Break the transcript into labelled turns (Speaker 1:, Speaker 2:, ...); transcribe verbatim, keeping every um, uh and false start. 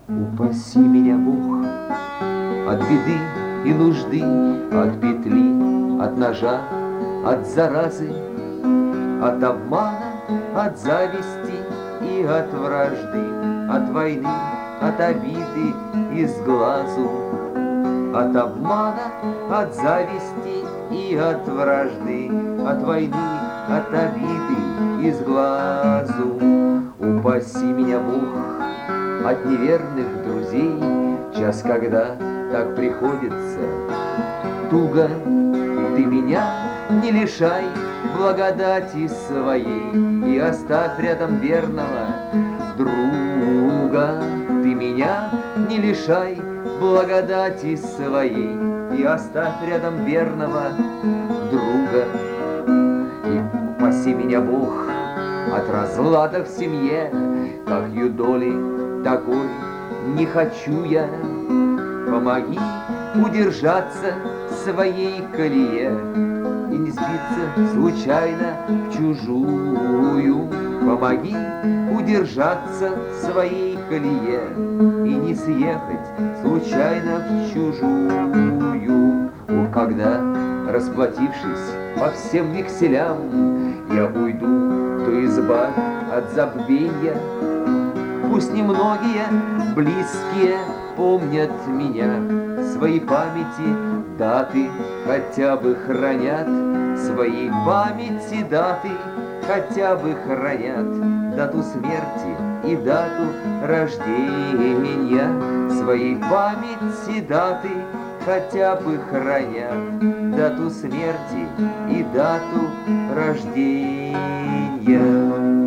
Speaker 1: Упаси меня, Бог, от беды и нужды, от петли, от ножа, от заразы, от обмана, от зависти и от вражды, от войны, от обиды из глазу, от обмана, от зависти и от вражды, от войны, от обиды из глазу. Упаси меня, Бог, от неверных друзей, час, когда так приходится туго. Ты меня не лишай благодати своей и оставь рядом верного друга. Ты меня не лишай благодати своей и оставь рядом верного друга. И упаси меня, Бог, от разлада в семье, как юдоли такой не хочу я. Помоги удержаться в своей колее и не сбиться случайно в чужую. Помоги удержаться в своей колее и не съехать случайно в чужую. О, когда, расплатившись по всем векселям, я уйду, то избавь от забвенья. Пусть немногие близкие помнят меня, свои памяти даты хотя бы хранят, свои памяти даты хотя бы хранят, дату смерти и дату рождения. Свои памяти даты хотя бы хранят, дату смерти и дату рождения.